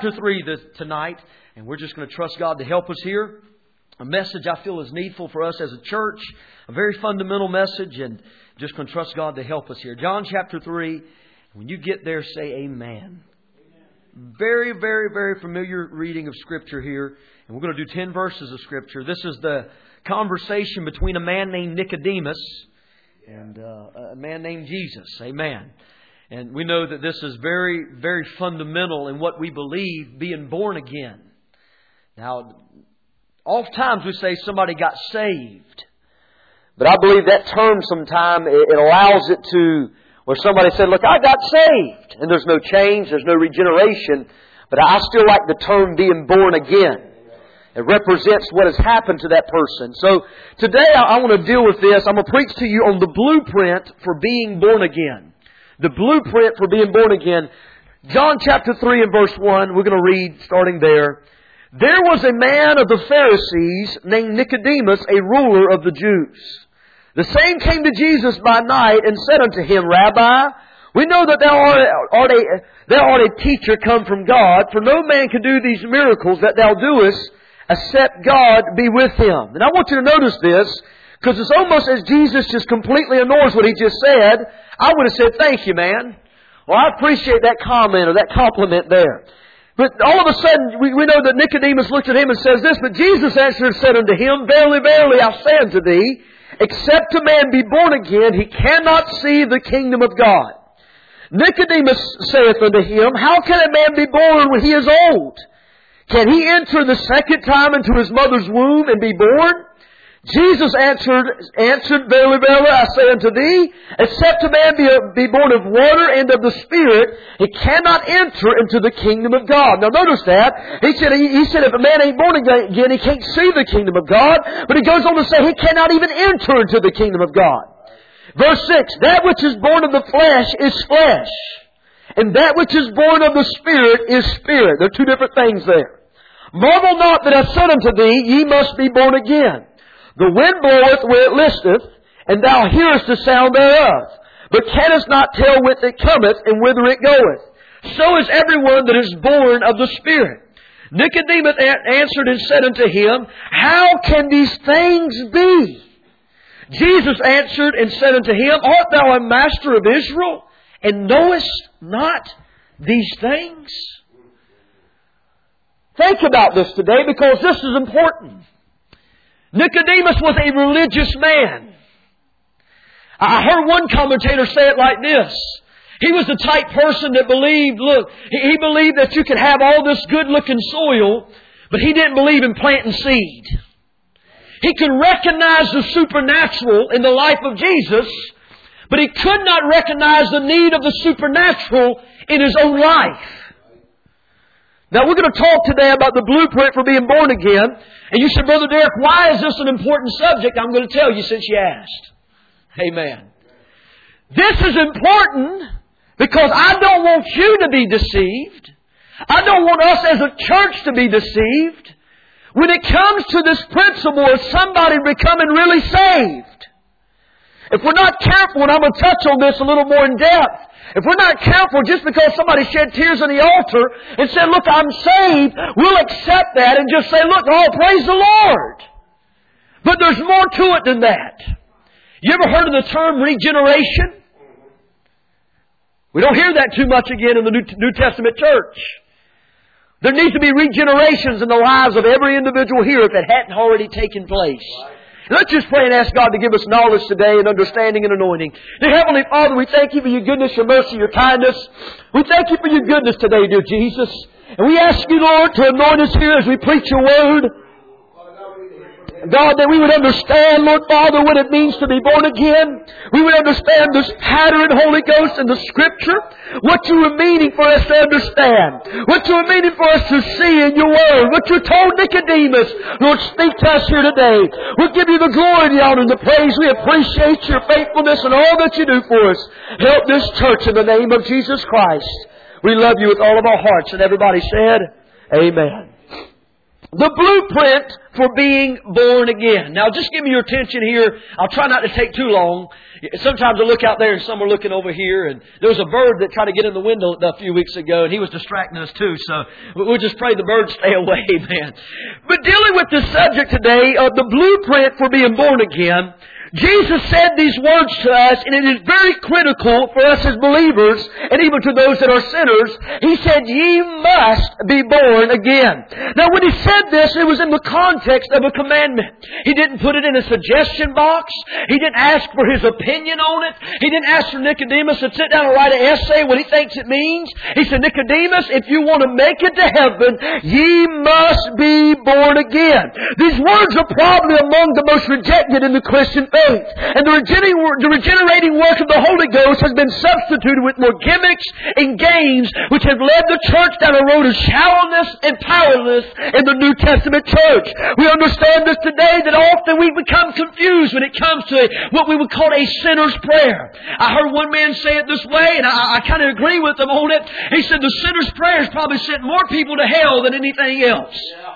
chapter 3 tonight, and we're just going to trust God to help us here. A message I feel is needful for us as a church, a very fundamental message, and just going to trust God to help us here. John chapter 3, when you get there, say amen. Very, very, very familiar reading of Scripture here, and we're going to do 10 verses of Scripture. This is the conversation between a man named Nicodemus and a man named Jesus. Amen. And we know that this is very, very fundamental in what we believe, being born again. Now, oftentimes we say somebody got saved. But I believe that term sometimes it allows it to, where somebody said, look, I got saved. And there's no change, there's no regeneration. But I still like the term being born again. It represents what has happened to that person. So today I want to deal with this. I'm going to preach to you on the blueprint for being born again. The blueprint for being born again. John chapter 3 and verse 1, we're going to read starting there. There was a man of the Pharisees named Nicodemus, a ruler of the Jews. The same came to Jesus by night and said unto him, Rabbi, we know that thou art a teacher come from God, for no man can do these miracles that thou doest, except God be with him. And I want you to notice this, because it's almost as Jesus just completely ignores what he just said. I would have said, thank you, man. Well, I appreciate that comment or that compliment there. But all of a sudden, we know that Nicodemus looked at him and says this, but Jesus answered and said unto him, Verily, verily, I say unto thee, except a man be born again, he cannot see the kingdom of God. Nicodemus saith unto him, How can a man be born when he is old? Can he enter the second time into his mother's womb and be born? Jesus answered, Verily, verily, I say unto thee, except a man be born of water and of the Spirit, he cannot enter into the kingdom of God. Now notice that. He said if a man ain't born again, he can't see the kingdom of God. But he goes on to say he cannot even enter into the kingdom of God. Verse 6, That which is born of the flesh is flesh, and that which is born of the Spirit is spirit. There are two different things there. Marvel not that I said unto thee, Ye must be born again. The wind bloweth where it listeth, and thou hearest the sound thereof, but canst not tell whence it cometh and whither it goeth. So is everyone that is born of the Spirit. Nicodemus answered and said unto him, How can these things be? Jesus answered and said unto him, Art thou a master of Israel, and knowest not these things? Think about this today, because this is important. Nicodemus was a religious man. I heard one commentator say it like this. He was the type person that believed, he believed that you could have all this good-looking soil, but he didn't believe in planting seed. He could recognize the supernatural in the life of Jesus, but he could not recognize the need of the supernatural in his own life. Now we're going to talk today about the blueprint for being born again. And you said, Brother Derek, why is this an important subject? I'm going to tell you since you asked. Amen. This is important because I don't want you to be deceived. I don't want us as a church to be deceived when it comes to this principle of somebody becoming really saved. If we're not careful, and I'm going to touch on this a little more in depth, if we're not careful, just because somebody shed tears on the altar and said, look, I'm saved, we'll accept that and just say, look, oh, praise the Lord. But there's more to it than that. You ever heard of the term regeneration? We don't hear that too much again in the New Testament church. There needs to be regenerations in the lives of every individual here if it hadn't already taken place. Let's just pray and ask God to give us knowledge today and understanding and anointing. Dear Heavenly Father, we thank you for your goodness, your mercy, your kindness. We thank you for your goodness today, dear Jesus. And we ask you, Lord, to anoint us here as we preach your word. God, that we would understand, Lord Father, what it means to be born again. We would understand this pattern, Holy Ghost, in the Scripture. What you were meaning for us to understand. What you were meaning for us to see in your word. What you told Nicodemus. Lord, speak to us here today. We'll give you the glory, the honor, and the praise. We appreciate your faithfulness and all that you do for us. Help this church in the name of Jesus Christ. We love you with all of our hearts. And everybody said, Amen. The blueprint for being born again. Now just give me your attention here. I'll try not to take too long. Sometimes I look out there and some are looking over here, and there was a bird that tried to get in the window a few weeks ago, and he was distracting us too, so we'll just pray the bird stay away, man. But dealing with this subject today of the blueprint for being born again, Jesus said these words to us, and it is very critical for us as believers, and even to those that are sinners. He said, "Ye must be born again." Now when He said this, it was in the context of a commandment. He didn't put it in a suggestion box. He didn't ask for his opinion on it. He didn't ask for Nicodemus to sit down and write an essay what he thinks it means. He said, "Nicodemus, if you want to make it to heaven, ye must be born again." These words are probably among the most rejected in the Christian faith. And the regenerating work of the Holy Ghost has been substituted with more gimmicks and games, which have led the church down a road of shallowness and powerlessness in the New Testament church. We understand this today, that often we become confused when it comes to what we would call a sinner's prayer. I heard one man say it this way, and I kind of agree with him on it. He said the sinner's prayer has probably sent more people to hell than anything else.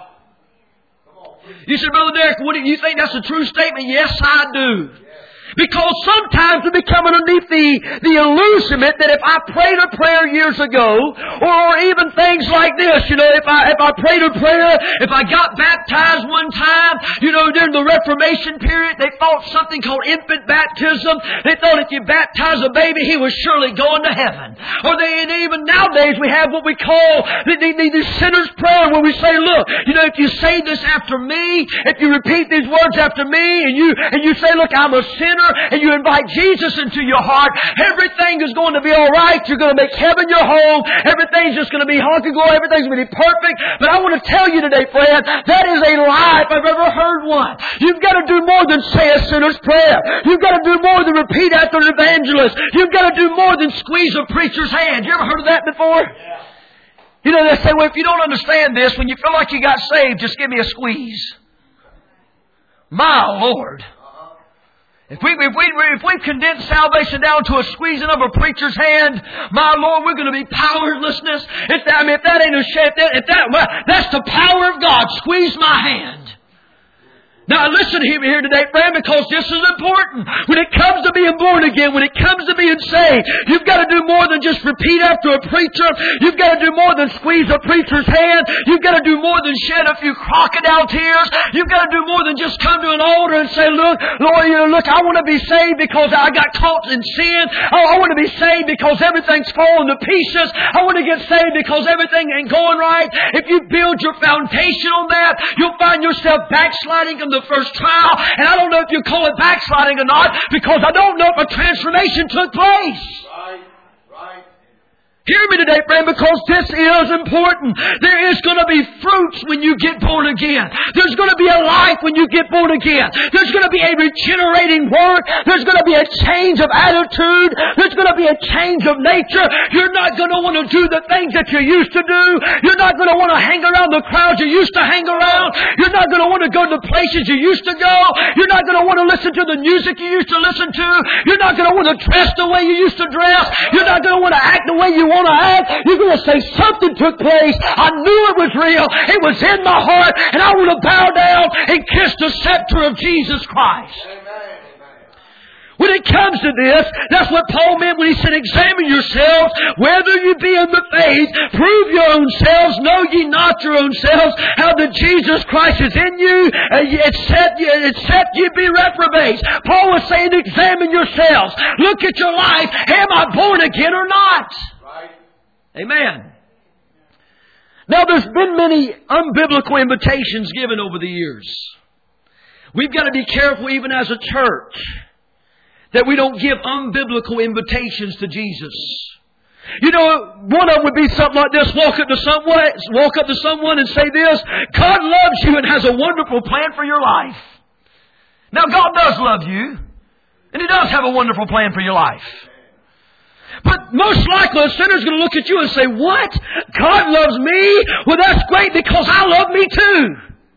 You said, "Brother Derek, what do you think that's a true statement?" Yes, I do. Because sometimes we become underneath the illusionment that if I prayed a prayer years ago, or even things like this, if I prayed a prayer, if I got baptized one time, during the Reformation period, they thought something called infant baptism. They thought if you baptize a baby, he was surely going to heaven. And even nowadays we have what we call the sinner's prayer, where we say, "Look, if you say this after me, if you repeat these words after me, and you say, 'Look, I'm a sinner,' and you invite Jesus into your heart, everything is going to be all right. You're going to make heaven your home. Everything's just going to be hunky-dory. Everything's going to be perfect." But I want to tell you today, friend, that is a lie if I've ever heard one. You've got to do more than say a sinner's prayer. You've got to do more than repeat after an evangelist. You've got to do more than squeeze a preacher's hand. You ever heard of that before? Yeah. They say, "Well, if you don't understand this, when you feel like you got saved, just give me a squeeze." My Lord. If we condense salvation down to a squeezing of a preacher's hand, my Lord, we're going to be powerlessness. If that ain't a shit, that's the power of God. Squeeze my hand. Now listen here today, friend, because this is important. When it comes to being born again, when it comes to being saved, you've got to do more than just repeat after a preacher. You've got to do more than squeeze a preacher's hand. You've got to do more than shed a few crocodile tears. You've got to do more than just come to an altar and say, "Look, Lord, look, I want to be saved because I got caught in sin. Oh, I want to be saved because everything's falling to pieces. I want to get saved because everything ain't going right." If you build your foundation on that, you'll find yourself backsliding on the first trial. And I don't know if you call it backsliding or not, because I don't know if a transformation took place. Right. Hear me today, friend, because this is important. There is going to be fruits when you get born again. There's going to be a life when you get born again. There's going to be a regenerating work. There's going to be a change of attitude. There's going to be a change of nature. You're not going to want to do the things that you used to do. You're not going to want to hang around the crowds you used to hang around. You're not going to want to go to the places you used to go. You're not going to want to listen to the music you used to listen to. You're not going to want to dress the way you used to dress. You're not going to want to act the way you want to act. You're going to say something took place. I knew it was real. It was in my heart, and I want to bow down and kiss the scepter of Jesus Christ. Amen. When it comes to this, that's what Paul meant when he said, "Examine yourselves, whether you be in the faith, prove your own selves, know ye not your own selves, how that Jesus Christ is in you, except ye be reprobates." Paul was saying, examine yourselves. Look at your life. Am I born again or not? Right. Amen. Now, there's been many unbiblical invitations given over the years. We've got to be careful, even as a church, that we don't give unbiblical invitations to Jesus. One of them would be something like this. Walk up to someone and say this: "God loves you and has a wonderful plan for your life." Now, God does love you, and He does have a wonderful plan for your life. But most likely a sinner's going to look at you and say, "What? God loves me? Well, that's great, because I love me too."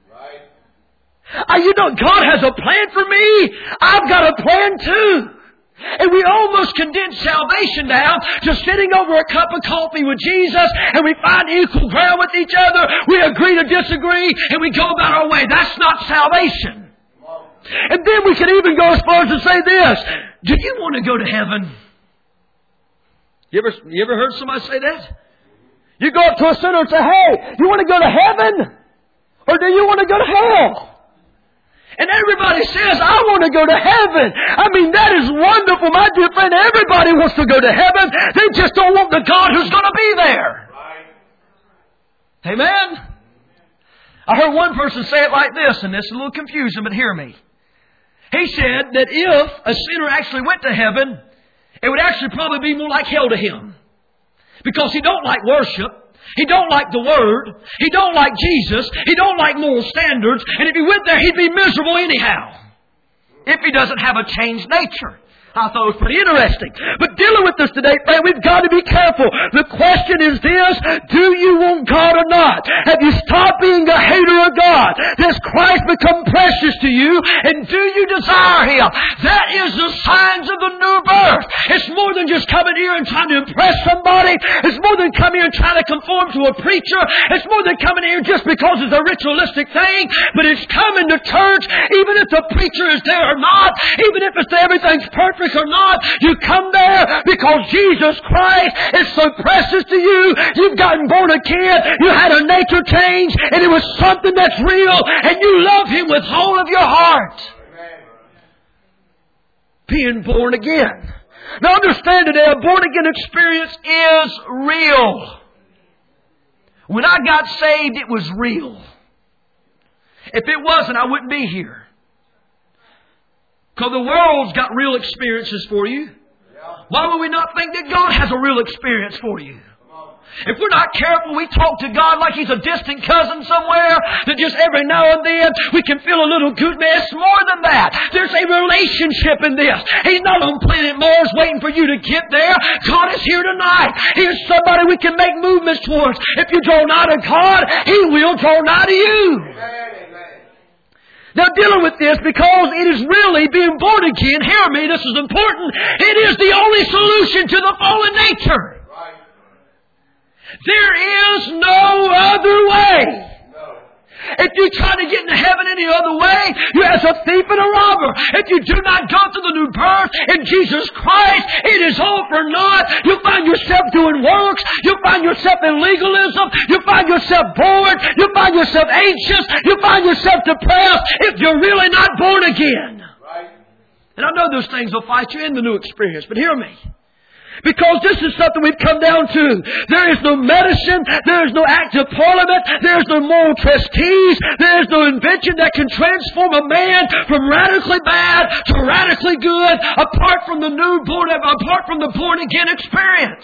God has a plan for me. I've got a plan too. And we almost condense salvation down to sitting over a cup of coffee with Jesus, and we find equal ground with each other. We agree to disagree, and we go about our way. That's not salvation. And then we can even go as far as to say this. Do you want to go to heaven? You ever heard somebody say that? You go up to a sinner and say, hey, you want to go to heaven? Or do you want to go to hell? And everybody says, I want to go to heaven. I mean, that is wonderful, my dear friend. Everybody wants to go to heaven. They just don't want the God who's going to be there. Right. Amen? I heard one person say it like this, and this is a little confusing, but hear me. He said that if a sinner actually went to heaven, it would actually probably be more like hell to him. Because he don't like worship. He don't like the Word. He don't like Jesus. He don't like moral standards. And if he went there, he'd be miserable anyhow. If he doesn't have a changed nature. I thought it was pretty interesting. But dealing with this today, friend, we've got to be careful. The question is this: do you want God or not? Have you stopped being a hater of God? Does Christ become precious to you? And do you desire Him? That is the signs of the new birth. It's more than just coming here and trying to impress somebody. It's more than coming here and trying to conform to a preacher. It's more than coming here just because it's a ritualistic thing. But it's coming to church, even if the preacher is there or not, even if it's everything's perfect or not, you come there because Jesus Christ is so precious to you. You've gotten born again. You had a nature change, and it was something that's real, and you love Him with all of your heart. Amen. Being born again. Now understand today, a born again experience is real. When I got saved, it was real. If it wasn't, I wouldn't be here. Because the world's got real experiences for you. Why would we not think that God has a real experience for you? If we're not careful, we talk to God like He's a distant cousin somewhere, that just every now and then we can feel a little good. Man, it's more than that. There's a relationship in this. He's not on planet Mars waiting for you to get there. God is here tonight. He is somebody we can make movements towards. If you draw nigh to God, He will draw nigh to you. Now, dealing with this, because it is really being born again, hear me, this is important, it is the only solution to the fallen nature. Right. There is no other way. If you try to get into heaven any other way, you're as a thief and a robber. If you do not go through the new birth in Jesus Christ, it is all for naught. You'll find yourself doing works. You'll find yourself in legalism. You'll find yourself bored. You'll find yourself anxious. You'll find yourself depressed if you're really not born again. Right. And I know those things will fight you in the new experience, but hear me. Because this is something we've come down to. There is no medicine. There is no act of parliament. There is no moral trustees. There is no invention that can transform a man from radically bad to radically good apart from the born again experience.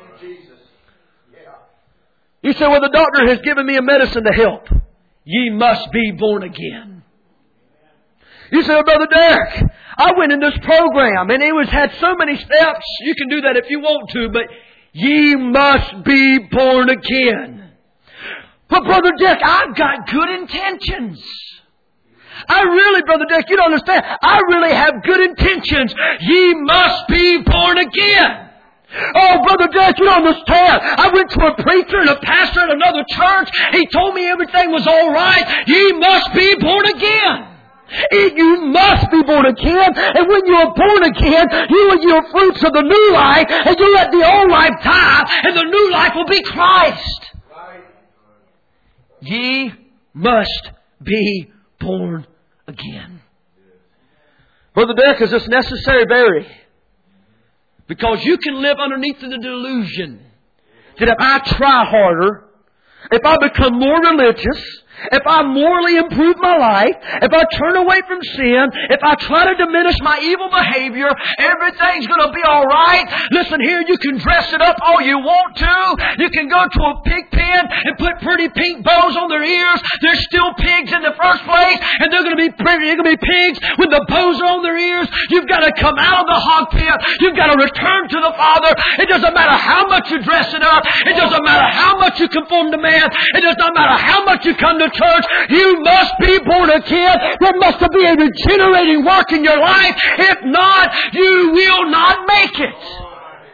You say, well, the doctor has given me a medicine to help. Ye must be born again. You say, well, Brother Derek, I went in this program and it had so many steps. You can do that if you want to, but ye must be born again. But Brother Dick, I've got good intentions. Brother Dick, you don't understand. I really have good intentions. Ye must be born again. Oh, Brother Dick, you don't understand. I went to a preacher and a pastor at another church. He told me everything was all right. Ye must be born again. You must be born again, and when you are born again, you will yield fruits of the new life, and you let the old life die, and the new life will be Christ. Right. Ye must be born again. Brother Dick, is this necessary? Very. Because you can live underneath the delusion that if I try harder, if I become more religious, if I morally improve my life, if I turn away from sin, if I try to diminish my evil behavior, everything's going to be all right. Listen here, you can dress it up all you want to. You can go to a pig pen and put pretty pink bows on their ears. They're still pigs in the first place, and they're going to be pigs when the bows are on their ears. You've got to come out of the hog pit. You've got to return to the Father. It doesn't matter how much you dress it up. It doesn't matter how much you conform to man. It does not matter how much you come to church. You must be born again. There must be a regenerating work in your life. If not, you will not make it.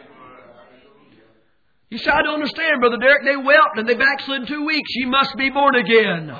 You say, I don't understand, Brother Derek. They wept and they backslid in 2 weeks. You must be born again.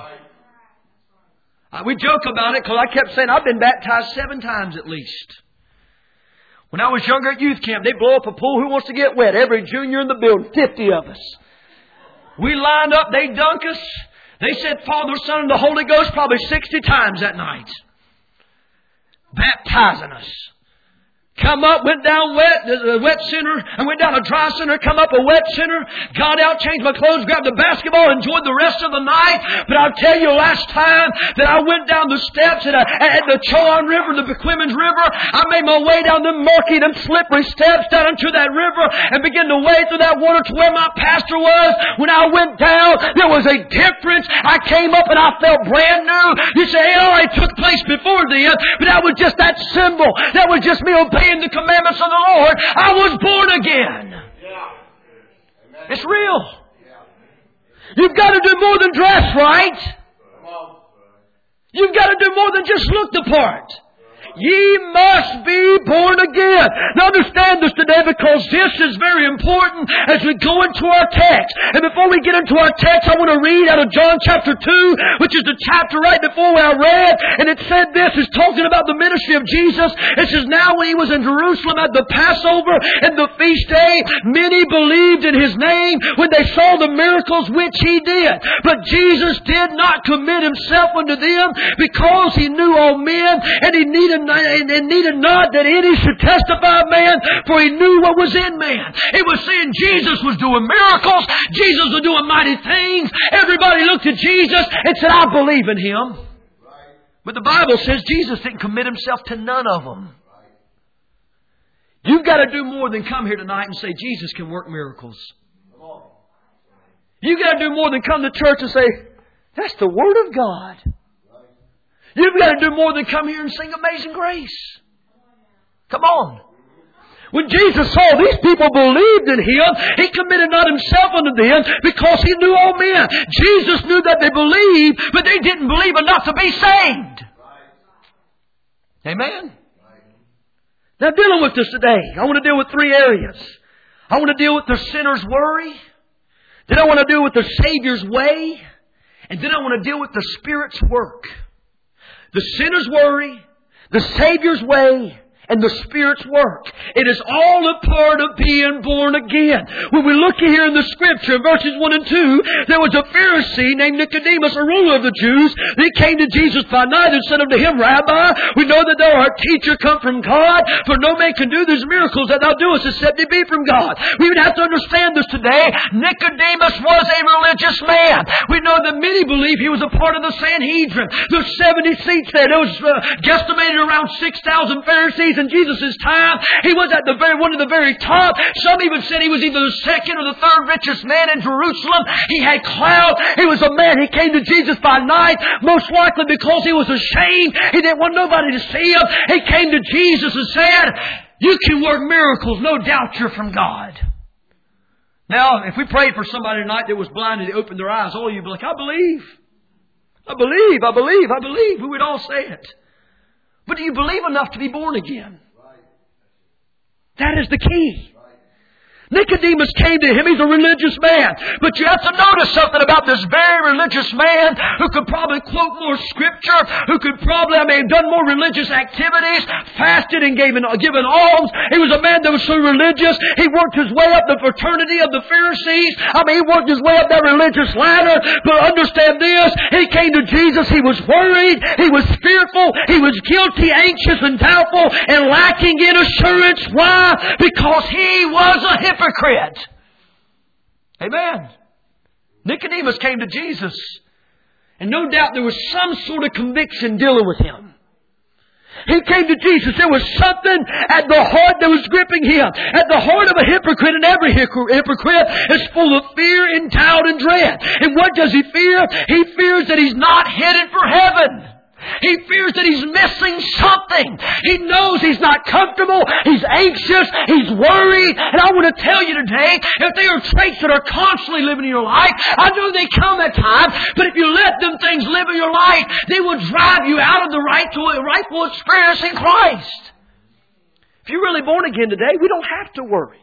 We joke about it because I kept saying I've been baptized 7 times at least. When I was younger at youth camp, they blow up a pool. Who wants to get wet? Every junior in the building, 50 of us. We lined up. They dunk us. They said Father, Son, and the Holy Ghost probably 60 times that night. Baptizing us. Come up, went down a wet center, and went down a dry center, come up a wet center, got out, changed my clothes, grabbed the basketball, enjoyed the rest of the night. But I'll tell you, last time that I went down the steps at the Chowan River, the Bequimans River, I made my way down them murky, them slippery steps down into that river and began to wade through that water to where my pastor was. When I went down, there was a difference. I came up and I felt brand new. You say, it already took place before then, but that was just that symbol. That was just me obeying the commandments of the Lord. I was born again. It's real. You've got to do more than dress right. You've got to do more than just look the part. Ye must be born again. Now understand this today, because this is very important as we go into our text. And before we get into our text, I want to read out of John chapter 2, which is the chapter right before I read. And it said this, is talking about the ministry of Jesus. It says, now when He was in Jerusalem at the Passover and the feast day, many believed in His name when they saw the miracles which He did. But Jesus did not commit Himself unto them, because He knew all men, and He needed not that any should testify of man, for He knew what was in man. It was saying Jesus was doing miracles. Jesus was doing mighty things. Everybody looked at Jesus and said, I believe in Him. But the Bible says Jesus didn't commit Himself to none of them. You've got to do more than come here tonight and say Jesus can work miracles. You've got to do more than come to church and say, that's the Word of God. You've got to do more than come here and sing Amazing Grace. Come on. When Jesus saw these people believed in Him, He committed not Himself unto them, because He knew all men. Jesus knew that they believed, but they didn't believe enough to be saved. Amen? Now, dealing with this today, I want to deal with 3 areas. I want to deal with the sinner's worry. Then I want to deal with the Savior's way. And then I want to deal with the Spirit's work. The sinner's worry, the Savior's way, and the Spirit's work. It is all a part of being born again. When we look here in the Scripture, verses 1 and 2, there was a Pharisee named Nicodemus, a ruler of the Jews. He came to Jesus by night and said unto Him, Rabbi, we know that thou art teacher come from God, for no man can do these miracles that thou doest except they be from God. We would have to understand this today. Nicodemus was a religious man. We know that many believe he was a part of the Sanhedrin. There's 70 seats there. There was guesstimated around 6,000 Pharisees in Jesus' time. He was at one of the very top. Some even said he was either the second or the third richest man in Jerusalem. He had clout. He was a man. He came to Jesus by night, most likely because he was ashamed. He didn't want nobody to see him. He came to Jesus and said, you can work miracles. No doubt you're from God. Now, if we prayed for somebody tonight that was blind and they opened their eyes, all of you would be like, I believe. I believe. I believe. I believe. We would all say it. But do you believe enough to be born again? That is the key. Nicodemus came to Him. He's a religious man. But you have to notice something about this very religious man who could probably quote more Scripture, who could probably, done more religious activities, fasted and given alms. He was a man that was so religious. He worked his way up the fraternity of the Pharisees. He worked his way up that religious ladder. But understand this, he came to Jesus. He was worried. He was fearful. He was guilty, anxious, and doubtful, and lacking in assurance. Why? Because he was a hypocrite. Amen. Nicodemus came to Jesus, and no doubt there was some sort of conviction dealing with him. He came to Jesus. There was something at the heart that was gripping him. At the heart of a hypocrite, and every hypocrite is full of fear and doubt and dread. And what does he fear? He fears that he's not headed for heaven. He fears that he's missing something. He knows he's not comfortable. He's anxious. He's worried. And I want to tell you today, if there are traits that are constantly living in your life, I know they come at times, but if you let them things live in your life, they will drive you out of the rightful experience in Christ. If you're really born again today, we don't have to worry.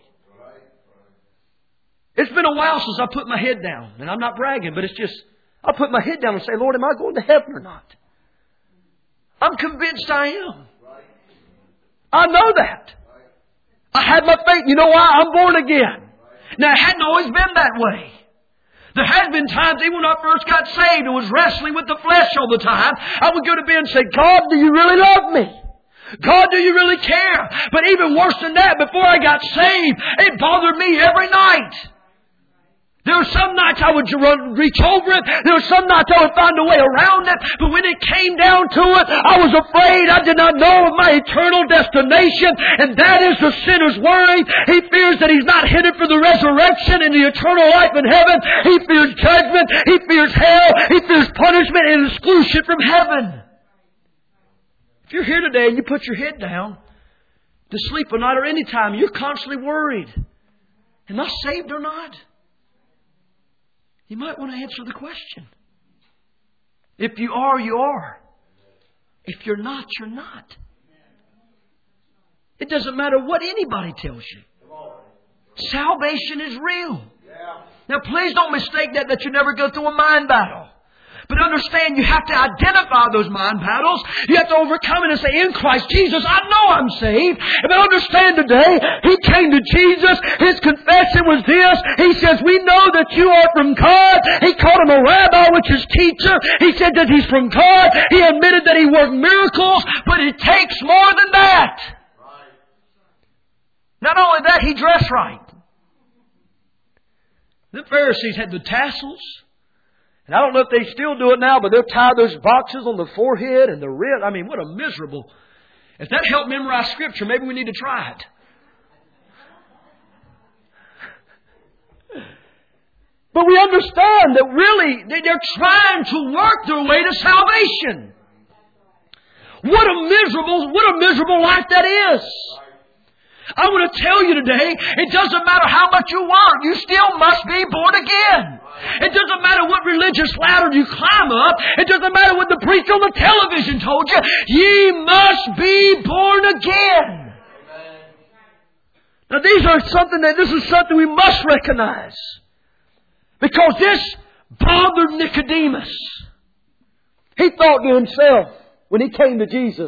It's been a while since I put my head down. And I'm not bragging, but it's just, I put my head down and say, Lord, am I going to heaven or not? I'm convinced I am. I know that. I had my faith. You know why? I'm born again. Now, it hadn't always been that way. There has been times, even when I first got saved and was wrestling with the flesh all the time, I would go to bed and say, God, do you really love me? God, do you really care? But even worse than that, before I got saved, it bothered me every night. There were some nights I would reach over it. There were some nights I would find a way around it. But when it came down to it, I was afraid. I did not know of my eternal destination. And that is the sinner's worry. He fears that he's not headed for the resurrection and the eternal life in heaven. He fears judgment. He fears hell. He fears punishment and exclusion from heaven. If you're here today and you put your head down to sleep at night or any time, you're constantly worried. Am I saved or not? You might want to answer the question. If you are, you are. If you're not, you're not. It doesn't matter what anybody tells you. Salvation is real. Now, please don't mistake that you never go through a mind battle. But understand, you have to identify those mind battles. You have to overcome it and say, in Christ Jesus, I know I'm saved. But understand today, he came to Jesus. His confession was this. He says, we know that you are from God. He called him a rabbi, which is teacher. He said that he's from God. He admitted that he worked miracles. But it takes more than that. Not only that, he dressed right. The Pharisees had the tassels. And I don't know if they still do it now, but they'll tie those boxes on the forehead and the wrist. I mean, what a miserable. If that helped memorize Scripture, maybe we need to try it. But we understand that really they're trying to work their way to salvation. What a miserable life that is. I want to tell you today, it doesn't matter how much you want, you still must be born again. It doesn't matter what religious ladder you climb up. It doesn't matter what the preacher on the television told you. Ye must be born again. Now this is something we must recognize. Because this bothered Nicodemus. He thought to himself when he came to Jesus.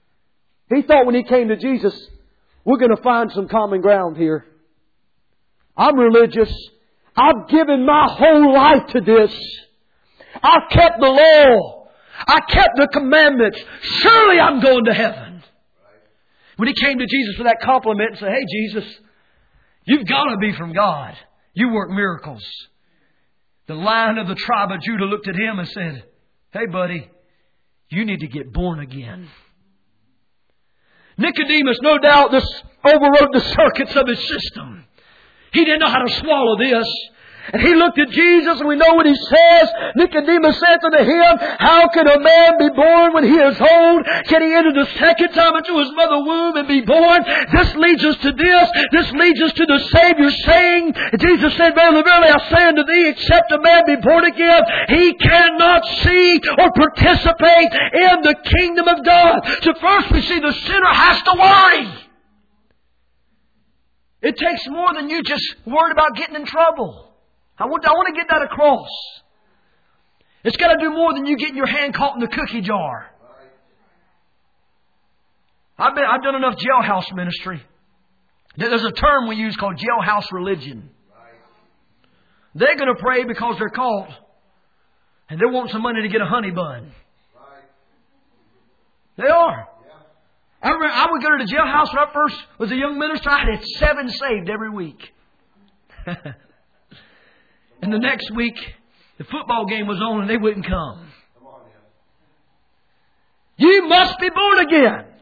We're going to find some common ground here. I'm religious. I've given my whole life to this. I've kept the law. I kept the commandments. Surely I'm going to heaven. When he came to Jesus for that compliment and said, hey, Jesus, you've got to be from God. You work miracles. The Lion of the tribe of Judah looked at him and said, hey, buddy, you need to get born again. Nicodemus, no doubt, this overrode the circuits of his system. He didn't know how to swallow this. And he looked at Jesus, and we know what he says. Nicodemus said unto him, how can a man be born when he is old? Can he enter the second time into his mother's womb and be born? This leads us to this. This leads us to the Savior saying, Jesus said, verily, verily, I say unto thee, except a man be born again, he cannot see or participate in the kingdom of God. So first we see the sinner has to worry. It takes more than you just worried about getting in trouble. I want to get that across. It's got to do more than you getting your hand caught in the cookie jar. I've done enough jailhouse ministry. There's a term we use called jailhouse religion. They're going to pray because they're caught. And they want some money to get a honey bun. They are. I would go to the jailhouse when I first was a young minister. I had 7 saved every week. And the next week, the football game was on and they wouldn't come. You must be born again.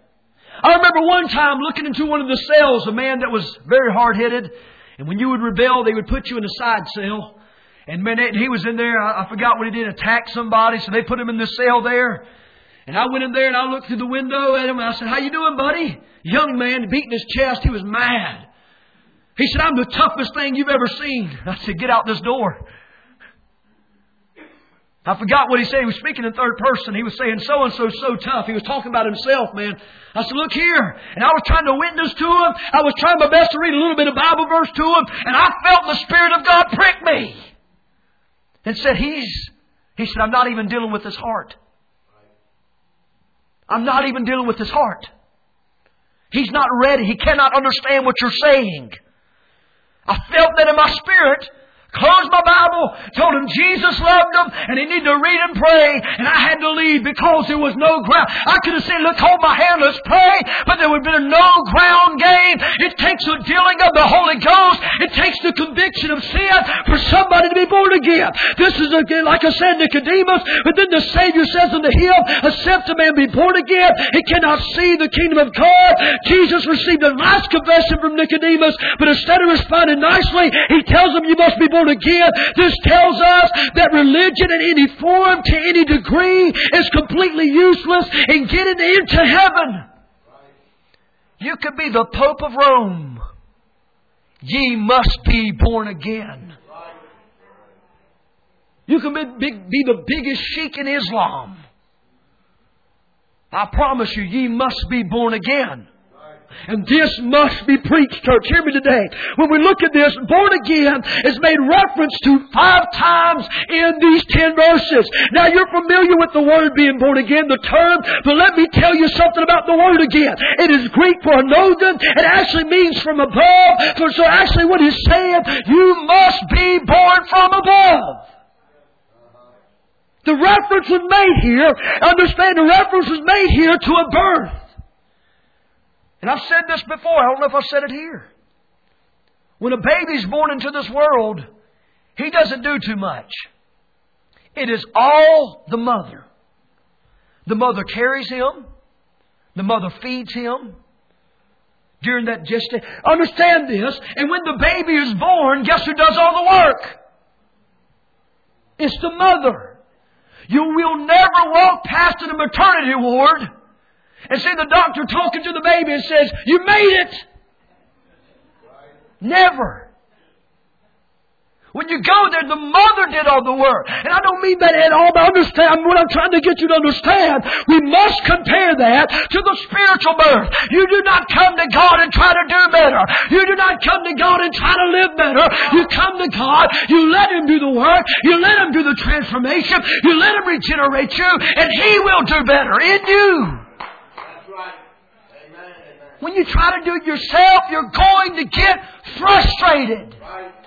I remember one time looking into one of the cells, a man that was very hard-headed. And when you would rebel, they would put you in a side cell. And man, he was in there. I forgot what he did, attack somebody. So they put him in the cell there. And I went in there and I looked through the window at him and I said, "How you doing, buddy?" Young man, beating his chest. He was mad. He said, "I'm the toughest thing you've ever seen." I said, "Get out this door." I forgot what he said. He was speaking in third person. He was saying, "So-and-so so tough." He was talking about himself, man. I said, "Look here." And I was trying to witness to him. I was trying my best to read a little bit of Bible verse to him. And I felt the Spirit of God prick me. And said, he said, "I'm not even dealing with his heart. I'm not even dealing with his heart. He's not ready. He cannot understand what you're saying." I felt that in my spirit. Closed my Bible, told him Jesus loved him and he needed to read and pray, and I had to leave because there was no ground. I could have said, "Look, hold my hand, let's pray," but there would have been no ground game. It takes a dealing of the Holy Ghost. It takes the conviction of sin for somebody to be born again. This is, again, like I said, Nicodemus, but then the Savior says unto him, "Except a man be born again, he cannot see the kingdom of God." Jesus received a nice confession from Nicodemus, but instead of responding nicely, he tells him, "You must be born again." This tells us that religion in any form, to any degree, is completely useless in getting into heaven. You could be the Pope of Rome. Ye must be born again. You can be the biggest sheikh in Islam. I promise you, ye must be born again. And this must be preached, church. Hear me today. When we look at this, born again is made reference to 5 times in these 10 verses. Now, you're familiar with the word being born again, the term, but let me tell you something about the word again. It is Greek for anoden. It actually means from above. So actually what he's saying, you must be born from above. The reference was made here. Understand, the reference was made here to a birth. And I've said this before. I don't know if I've said it here. When a baby's born into this world, he doesn't do too much. It is all the mother. The mother carries him. The mother feeds him. During that gestation. Understand this. And when the baby is born, guess who does all the work? It's the mother. You will never walk past in a maternity ward and see the doctor talking to the baby and says, "You made it." Never. When you go there, the mother did all the work. And I don't mean that at all, but understand what I'm trying to get you to understand. We must compare that to the spiritual birth. You do not come to God and try to do better. You do not come to God and try to live better. You come to God, you let Him do the work, you let Him do the transformation, you let Him regenerate you, and He will do better in you. When you try to do it yourself, you're going to get frustrated.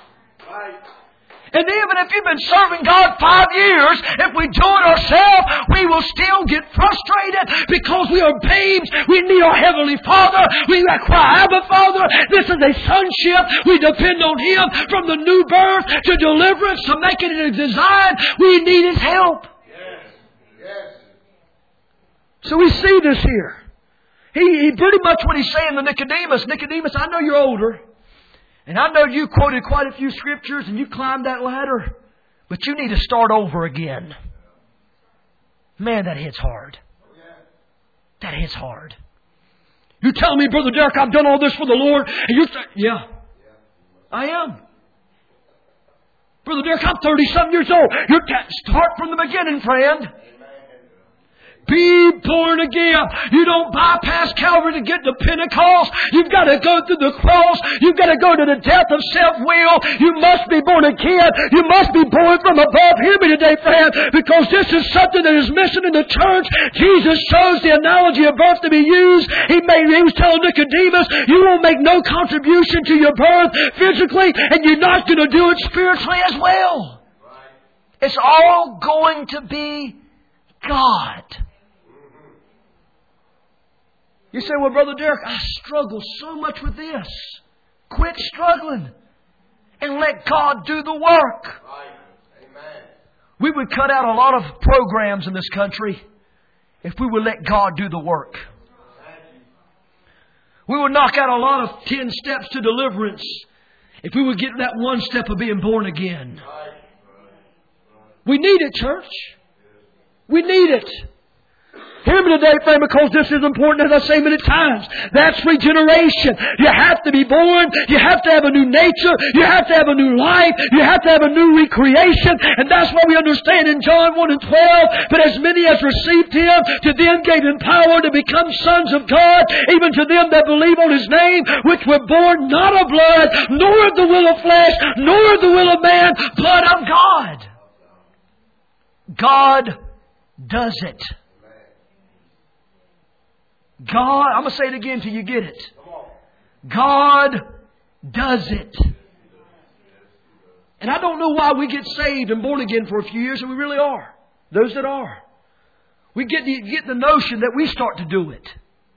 And even if you've been serving God 5 years, if we do it ourselves, we will still get frustrated because we are babes. We need our Heavenly Father. We cry, "Abba, Father." This is a sonship. We depend on Him from the new birth to deliverance to making it a design. We need His help. So we see this here. He pretty much what he's saying to Nicodemus. Nicodemus, I know you're older. And I know you quoted quite a few scriptures and you climbed that ladder. But you need to start over again. Man, that hits hard. That hits hard. You tell me, Brother Derek, I've done all this for the Lord. And you say, "Yeah, I am. Brother Derek, I'm 30-something years old." Start from the beginning, friend. Be born again. You don't bypass Calvary to get to Pentecost. You've got to go through the cross. You've got to go to the death of self-will. You must be born again. You must be born from above. Hear me today, friend, because this is something that is missing in the church. Jesus chose the analogy of birth to be used. He was telling Nicodemus, you won't make no contribution to your birth physically, and you're not going to do it spiritually as well. It's all going to be God. You say, "Well, Brother Derek, I struggle so much with this." Quit struggling and let God do the work. Right. Amen. We would cut out a lot of programs in this country if we would let God do the work. We would knock out a lot of 10 steps to deliverance if we would get that one step of being born again. We need it, church. We need it. Hear me today, friend, because this is important, as I say many times. That's regeneration. You have to be born. You have to have a new nature. You have to have a new life. You have to have a new recreation. And that's why we understand in John 1 and 12, but as many as received Him, to them gave Him power to become sons of God, even to them that believe on His name, which were born not of blood, nor of the will of flesh, nor of the will of man, but of God. God does it. God, I'm going to say it again till you get it. God does it. And I don't know why we get saved and born again for a few years, and we really are. Those that are. We get the notion that we start to do it.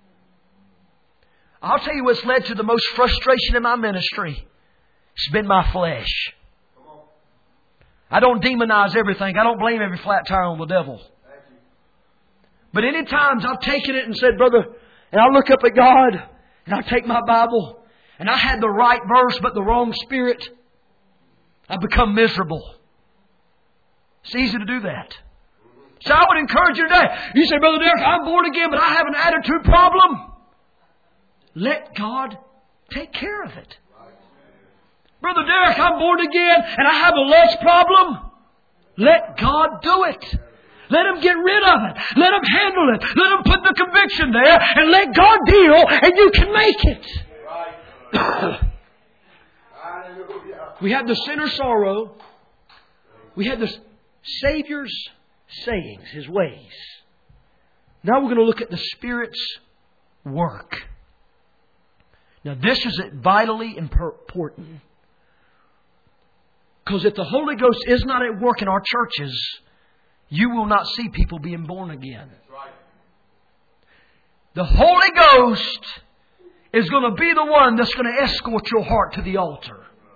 I'll tell you what's led to the most frustration in my ministry. It's been my flesh. I don't demonize everything. I don't blame every flat tire on the devil. But any times I've taken it and said, brother, and I look up at God and I take my Bible and I had the right verse but the wrong spirit, I become miserable. It's easy to do that. So I would encourage you today. You say, Brother Derek, I'm born again, but I have an attitude problem. Let God take care of it. Brother Derek, I'm born again and I have a lust problem. Let God do it. Let Him get rid of it. Let Him handle it. Let Him put the conviction there and let God deal and you can make it. We had the sinner's sorrow. We had the Savior's sayings, His ways. Now we're going to look at the Spirit's work. Now this is vitally important. Because if the Holy Ghost is not at work in our churches, you will not see people being born again. The Holy Ghost is going to be the one that's going to escort your heart to the altar.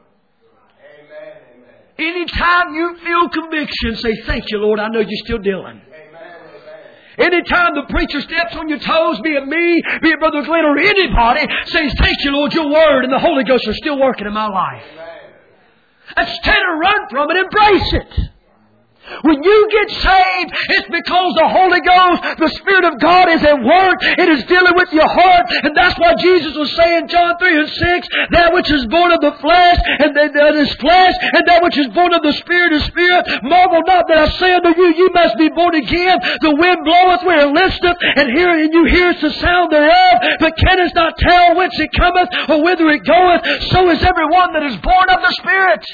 Anytime you feel conviction, say, thank you, Lord, I know you're still dealing. Anytime the preacher steps on your toes, be it me, be it Brother Glenn or anybody, say, thank you, Lord, your Word and the Holy Ghost are still working in my life. Instead of run from it, embrace it. When you get saved, it's because the Holy Ghost, the Spirit of God is at work. It is dealing with your heart. And that's why Jesus was saying, John 3 and 6, that which is born of the flesh, and that is flesh, and that which is born of the Spirit is spirit. Marvel not that I say unto you, you must be born again. The wind bloweth where it listeth, and you hearest the sound thereof, but canst not tell whence it cometh, or whither it goeth. So is every one that is born of the Spirit.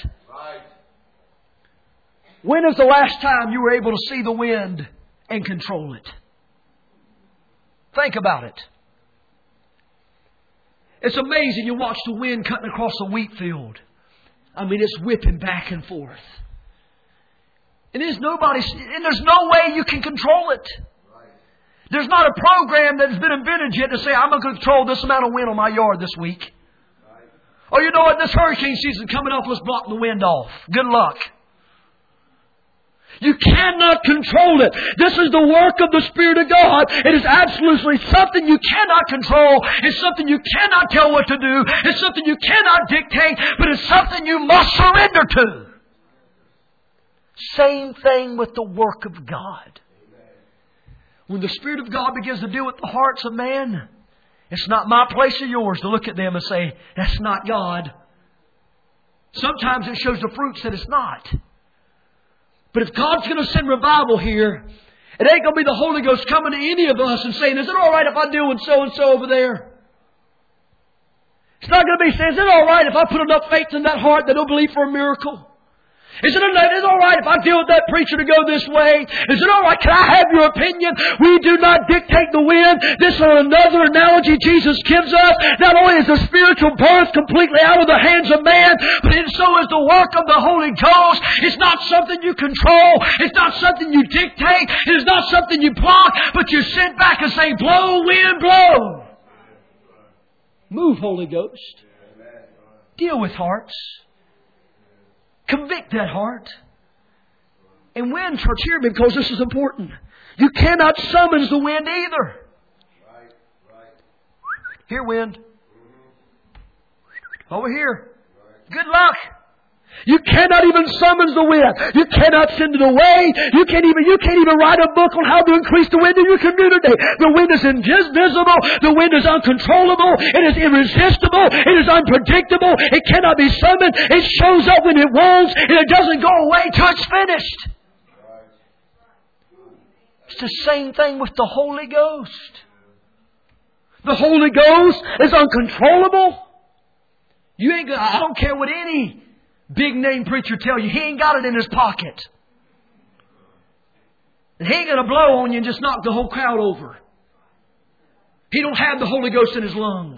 When is the last time you were able to see the wind and control it? Think about it. It's amazing. You watch the wind cutting across a wheat field. I mean, it's whipping back and forth. And there's no way you can control it. There's not a program that has been invented yet to say, I'm going to control this amount of wind on my yard this week. Oh, you know what? This hurricane season coming up, let's block the wind off. Good luck. You cannot control it. This is the work of the Spirit of God. It is absolutely something you cannot control. It's something you cannot tell what to do. It's something you cannot dictate, but it's something you must surrender to. Same thing with the work of God. When the Spirit of God begins to deal with the hearts of man, it's not my place or yours to look at them and say, that's not God. Sometimes it shows the fruits that it's not. But if God's going to send revival here, it ain't going to be the Holy Ghost coming to any of us and saying, is it all right if I deal with so-and-so over there? It's not going to be saying, is it all right if I put enough faith in that heart that it'll believe for a miracle? Is it all right if I deal with that preacher to go this way? Is it all right? Can I have your opinion? We do not dictate the wind. This is another analogy Jesus gives us. Not only is the spiritual birth completely out of the hands of man, but so is the work of the Holy Ghost. It's not something you control. It's not something you dictate. It is not something you block, but you sit back and say, blow, wind, blow. Move, Holy Ghost. Deal with hearts. Convict that heart. And when, church, hear me, because this is important. You cannot summons the wind either. Here, wind. Over here. Good luck. You cannot even summons the wind. You cannot send it away. You can't even write a book on how to increase the wind in your community. The wind is invisible. The wind is uncontrollable. It is irresistible. It is unpredictable. It cannot be summoned. It shows up when it wants, and it doesn't go away till it's finished. It's the same thing with the Holy Ghost. The Holy Ghost is uncontrollable. I don't care what any big name preacher tell you. He ain't got it in his pocket. And he ain't going to blow on you and just knock the whole crowd over. He don't have the Holy Ghost in his lungs.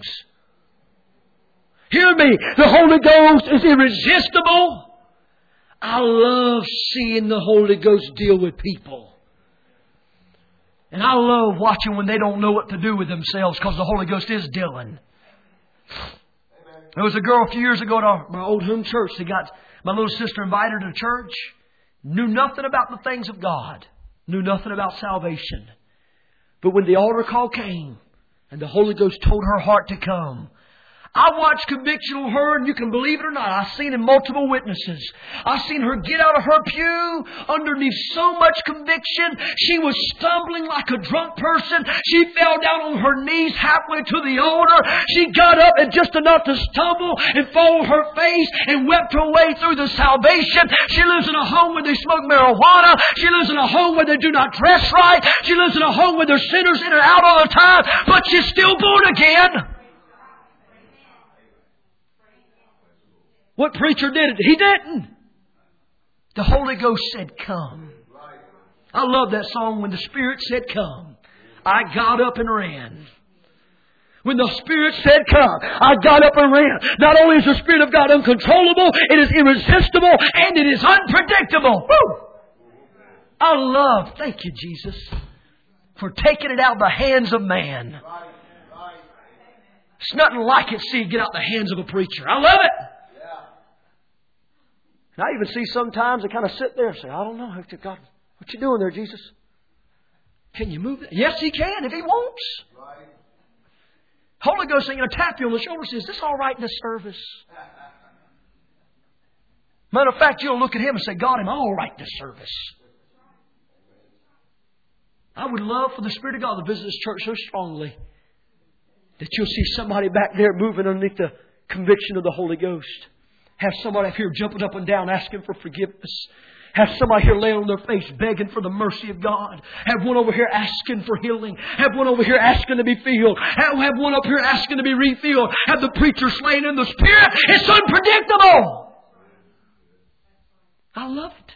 Hear me. The Holy Ghost is irresistible. I love seeing the Holy Ghost deal with people. And I love watching when they don't know what to do with themselves because the Holy Ghost is dealing. There was a girl a few years ago at our old home church. My little sister invited her to church. Knew nothing about the things of God. Knew nothing about salvation. But when the altar call came and the Holy Ghost told her heart to come, I watched conviction on her, and you can believe it or not, I've seen in multiple witnesses. I've seen her get out of her pew underneath so much conviction. She was stumbling like a drunk person. She fell down on her knees halfway to the altar. She got up and just enough to stumble and fall on her face and wept her way through the salvation. She lives in a home where they smoke marijuana. She lives in a home where they do not dress right. She lives in a home where there's sinners in and out all the time, but she's still born again. What preacher did it? He didn't. The Holy Ghost said, come. I love that song, When the Spirit Said Come. I got up and ran. When the Spirit said come, I got up and ran. Not only is the Spirit of God uncontrollable, it is irresistible, and it is unpredictable. Woo! I love, thank you, Jesus, for taking it out of the hands of man. It's nothing like it, see it get out of the hands of a preacher. I love it. And I even see sometimes I kind of sit there and say, I don't know, God, what you doing there, Jesus? Can you move it? Yes, He can if He wants. Right. Holy Ghost ain't going to tap you on the shoulder and say, is this all right in this service? Matter of fact, you'll look at Him and say, God, am I all right in this service? I would love for the Spirit of God to visit this church so strongly that you'll see somebody back there moving underneath the conviction of the Holy Ghost. Have somebody up here jumping up and down asking for forgiveness. Have somebody here laying on their face begging for the mercy of God. Have one over here asking for healing. Have one over here asking to be filled. Have one up here asking to be refilled. Have the preacher slain in the Spirit. It's unpredictable. I love it.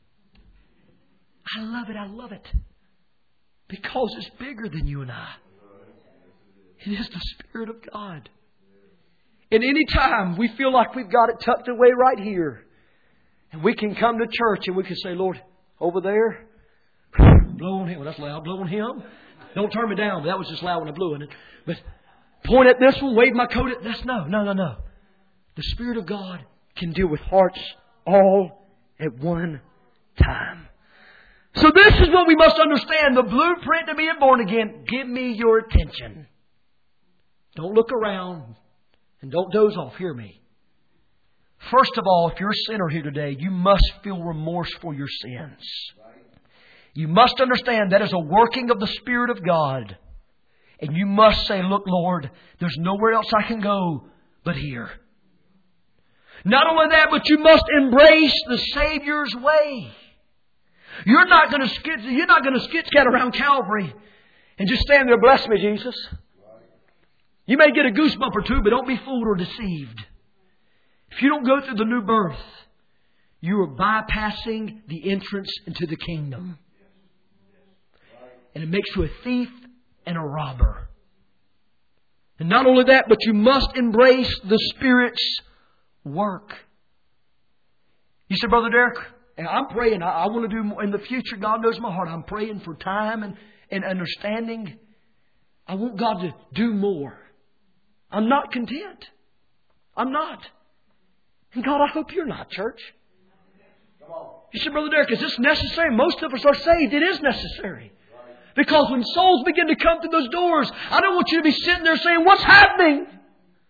I love it. I love it. Because it's bigger than you and I. It is the Spirit of God. And any time we feel like we've got it tucked away right here, and we can come to church and we can say, Lord, over there, blow on Him. Well, that's loud. Blow on Him. Don't turn me down. That was just loud when I blew in it. But point at this one, wave my coat at this. No. The Spirit of God can deal with hearts all at one time. So this is what we must understand. The blueprint to being born again. Give me your attention. Don't look around. And don't doze off. Hear me. First of all, if you're a sinner here today, you must feel remorse for your sins. You must understand that is a working of the Spirit of God. And you must say, look, Lord, there's nowhere else I can go but here. Not only that, but you must embrace the Savior's way. You're not going to skit-scat around Calvary and just stand there, bless me, Jesus. You may get a goosebump or two, but don't be fooled or deceived. If you don't go through the new birth, you are bypassing the entrance into the kingdom. And it makes you a thief and a robber. And not only that, but you must embrace the Spirit's work. You said, Brother Derek, I'm praying. I want to do more in the future. God knows my heart. I'm praying for time and understanding. I want God to do more. I'm not content. I'm not. And God, I hope you're not, church. You said, Brother Derek, is this necessary? Most of us are saved. It is necessary. Because when souls begin to come through those doors, I don't want you to be sitting there saying, what's happening?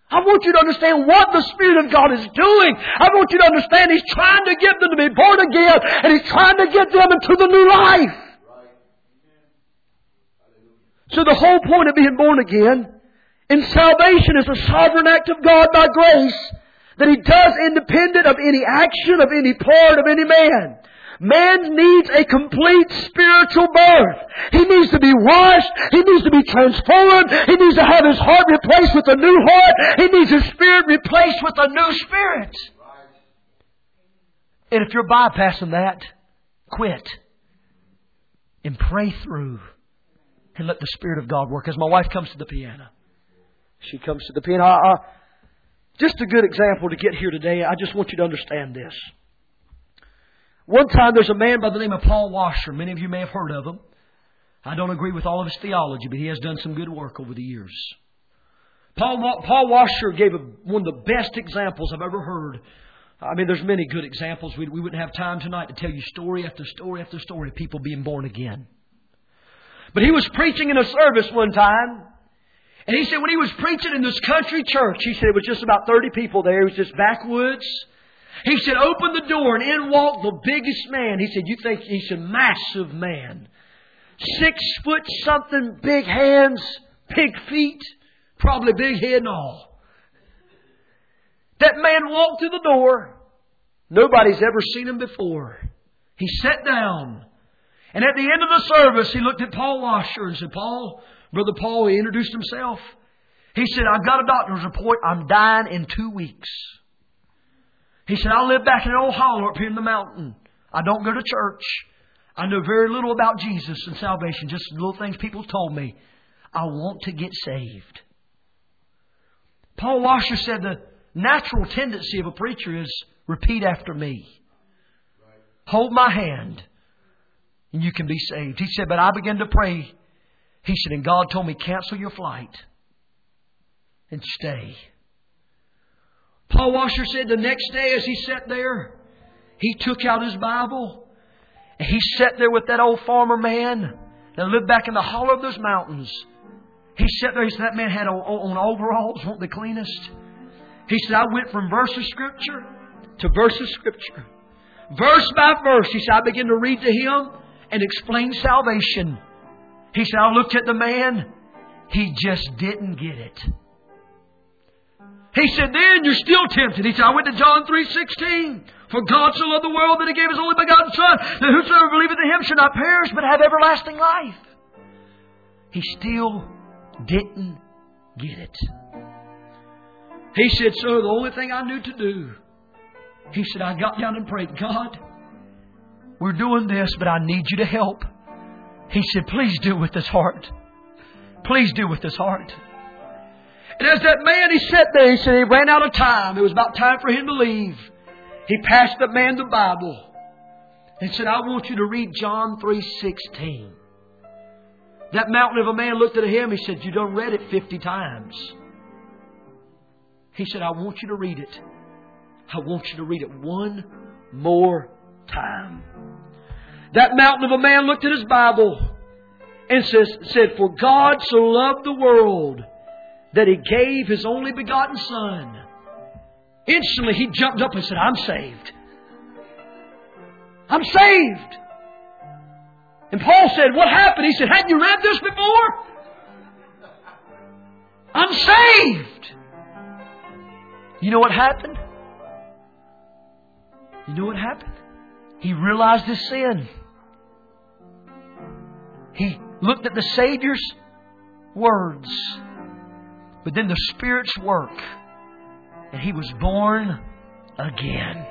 I want you to understand what the Spirit of God is doing. I want you to understand He's trying to get them to be born again, and He's trying to get them into the new life. So the whole point of being born again in salvation is a sovereign act of God by grace that He does independent of any action, of any part, of any man. Man needs a complete spiritual birth. He needs to be washed. He needs to be transformed. He needs to have his heart replaced with a new heart. He needs his spirit replaced with a new spirit. And if you're bypassing that, quit. And pray through. And let the Spirit of God work. As my wife comes to the piano. She comes to the piano. Just a good example to get here today. I just want you to understand this. One time there's a man by the name of Paul Washer. Many of you may have heard of him. I don't agree with all of his theology, but he has done some good work over the years. Paul Washer gave one of the best examples I've ever heard. I mean, there's many good examples. We wouldn't have time tonight to tell you story after story after story of people being born again. But he was preaching in a service one time. And he said when he was preaching in this country church, he said it was just about 30 people there. It was just backwoods. He said, open the door and in walked the biggest man. He said, he's a massive man. 6 foot something, big hands, big feet, probably big head and all. That man walked through the door. Nobody's ever seen him before. He sat down. And at the end of the service, he looked at Paul Washer and said, Brother Paul, he introduced himself. He said, I've got a doctor's report. I'm dying in 2 weeks. He said, I live back in an old hollow up here in the mountain. I don't go to church. I know very little about Jesus and salvation. Just little things people told me. I want to get saved. Paul Washer said the natural tendency of a preacher is repeat after me. Hold my hand and you can be saved. He said, but I began to pray. He said, and God told me, cancel your flight and stay. Paul Washer said the next day as he sat there, he took out his Bible and he sat there with that old farmer man that lived back in the hollow of those mountains. He sat there, he said that man had on overalls, weren't the cleanest. He said, I went from verse of Scripture to verse of Scripture. Verse by verse, he said, I began to read to him and explain salvation. He said, I looked at the man, he just didn't get it. He said, then you're still tempted. He said, I went to John 3:16. For God so loved the world that He gave His only begotten Son, that whosoever believeth in Him should not perish, but have everlasting life. He still didn't get it. He said, so the only thing I knew to do, he said, I got down and prayed, God, we're doing this, but I need you to help. He said, please do with His heart. Please do with His heart. And as that man, he sat there, he said he ran out of time. It was about time for him to leave. He passed the man the Bible and said, I want you to read John 3:16. That mountain of a man looked at him. He said, you done read it 50 times. He said, I want you to read it. I want you to read it one more time. That mountain of a man looked at his Bible and said, for God so loved the world that He gave His only begotten Son. Instantly he jumped up and said, I'm saved. I'm saved. And Paul said, what happened? He said, hadn't you read this before? I'm saved. You know what happened? You know what happened? He realized his sin. He looked at the Savior's words. But then the Spirit's work. And he was born again.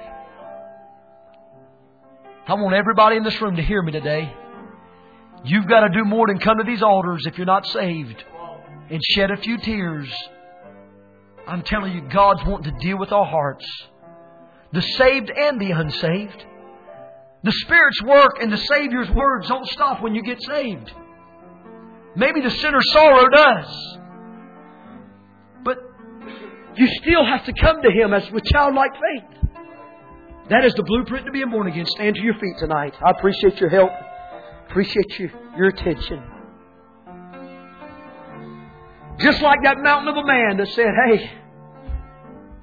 I want everybody in this room to hear me today. You've got to do more than come to these altars if you're not saved and shed a few tears. I'm telling you, God's wanting to deal with our hearts. The saved and the unsaved. The Spirit's work and the Savior's words don't stop when you get saved. Maybe the sinner's sorrow does. But you still have to come to Him as with childlike faith. That is the blueprint to being born again. Stand to your feet tonight. I appreciate your help. Appreciate your attention. Just like that mountain of a man that said, hey,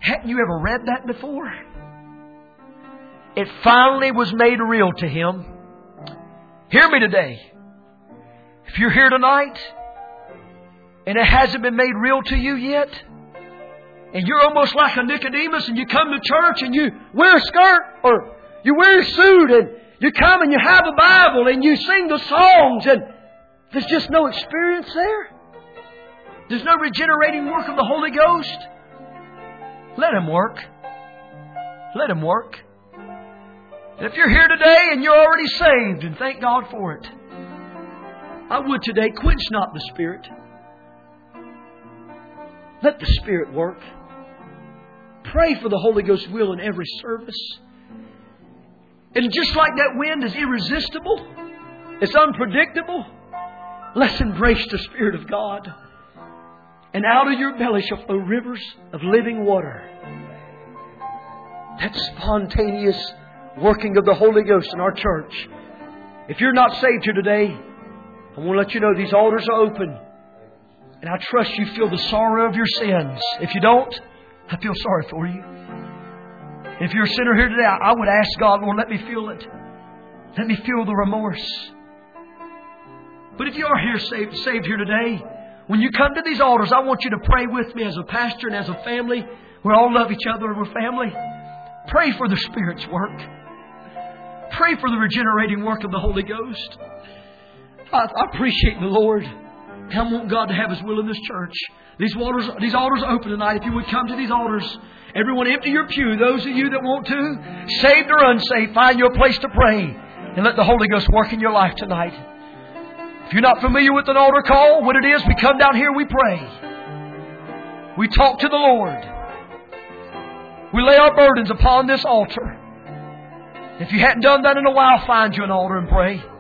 Hadn't you ever read that before? It finally was made real to him. Hear me today. If you're here tonight and it hasn't been made real to you yet, and you're almost like a Nicodemus and you come to church and you wear a skirt or you wear a suit and you come and you have a Bible and you sing the songs and there's just no experience there. There's no regenerating work of the Holy Ghost. Let Him work. Let Him work. And if you're here today and you're already saved, and thank God for it, I would today quench not the Spirit. Let the Spirit work. Pray for the Holy Ghost will in every service. And just like that wind is irresistible, it's unpredictable, let's embrace the Spirit of God. And out of your belly shall flow rivers of living water. That spontaneous working of the Holy Ghost in our church. If you're not saved here today, I want to let you know these altars are open. And I trust you feel the sorrow of your sins. If you don't, I feel sorry for you. If you're a sinner here today, I would ask God, Lord, let me feel it. Let me feel the remorse. But if you are here saved here today, when you come to these altars, I want you to pray with me as a pastor and as a family. We all love each other. We're family. Pray for the Spirit's work. Pray for the regenerating work of the Holy Ghost. I appreciate the Lord. I want God to have His will in this church. These altars are open tonight. If you would come to these altars, everyone empty your pew. Those of you that want to, saved or unsaved, find your place to pray and let the Holy Ghost work in your life tonight. If you're not familiar with an altar call, what it is, we come down here, we pray. We talk to the Lord. We lay our burdens upon this altar. If you hadn't done that in a while, find you an altar and pray.